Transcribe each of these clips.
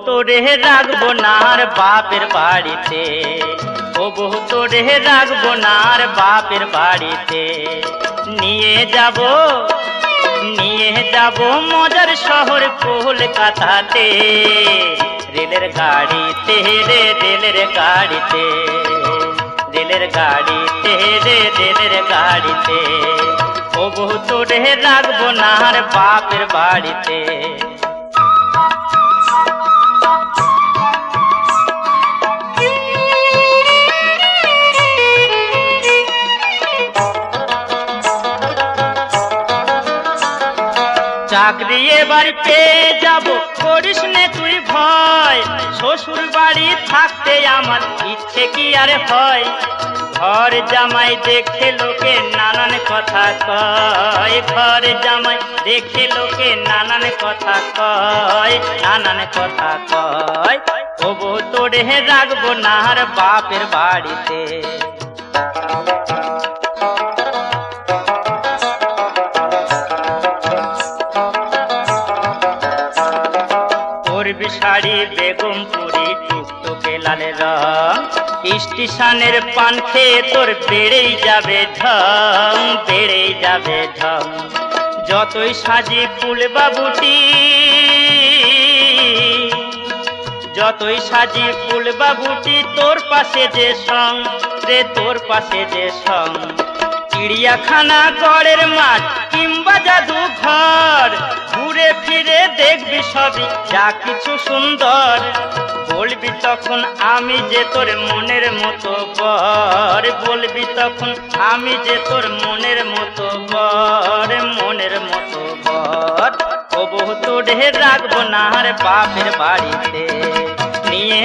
তোরে রাখবো না আর বাপের বাড়িতে, ও বউ তোরে রাখবো না আর বাপের বাড়িতে। নিয়ে যাব মজার শহর কলকাতাতে, রেলের গাড়িতে রে রেলের গাড়িতে, রেলের গাড়িতে রে রেলের গাড়িতে। ও বউ তোরে রাখবো না আর বাপের বাড়িতে। চাকরি এবার পেয়ে যাব, করিস নে তুই ভয়, শ্বশুর বাড়ি থাকতে আমার ইচ্ছে কি আর হয়। ঘর জামাই দেখে লোকে নানান কথা কয়, ঘর জামাই দেখে লোকে নানান কথা কয়, নানান কথা কয়। ও বউ তোরে রাখবো না আর বাপের বাড়িতে। শাড়ি বেগমপুরি টুকটুকে লাল রং, স্টেশনের পান খেয়ে তোর বেড়েই যাবে ঢং, বেড়েই যাবে ঢং। যতই সাজি ফুল বাবুটি, যতই সাজি ফুল বাবুটি, তোর পাশে যে সং রে, তোর পাশে যে সং। চিড়িয়াখানা গড়ের মাঠ কিংবা জাদু ঘর, ঘুরে ফিরে দেখবি সবই যা কিছু সুন্দর। বলবি তখন আমি যে তোর মনের মতো বর, বলবি তখন আমি যে তোর মনের মতো বর, মনের মতো বর। ও বউ তোরে রাখবো না আর বাপের বাড়িতে। নিয়ে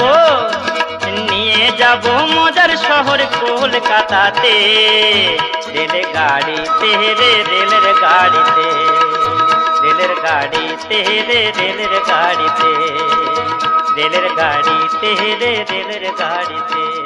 যাব মজার শহর কলকাতাতে, রেল গাড়িতে রে রেলের গাড়িতে, রেলের গাড়িতে রে রেলের গাড়িতে, রেলের গাড়িতে রে রেলের গাড়িতে।